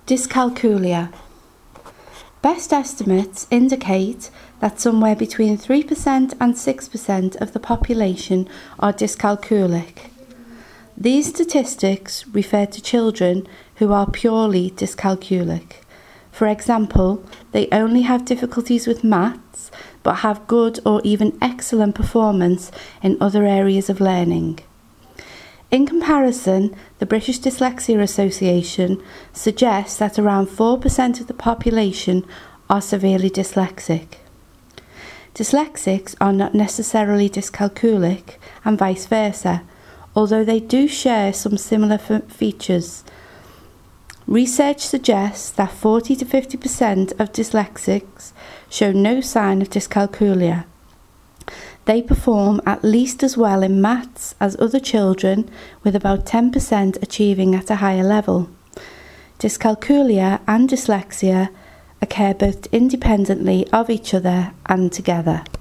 Dyscalculia. Best estimates indicate that somewhere between 3% and 6% of the population are dyscalculic. These statistics refer to children who are purely dyscalculic. For example, they only have difficulties with maths but have good or even excellent performance in other areas of learning. In comparison, the British Dyslexia Association suggests that around 4% of the population are severely dyslexic. Dyslexics are not necessarily dyscalculic and vice versa, although they do share some similar features. Research suggests that 40 to 50% of dyslexics show no sign of dyscalculia. They perform at least as well in maths as other children, with about 10% achieving at a higher level. Dyscalculia and dyslexia occur both independently of each other and together.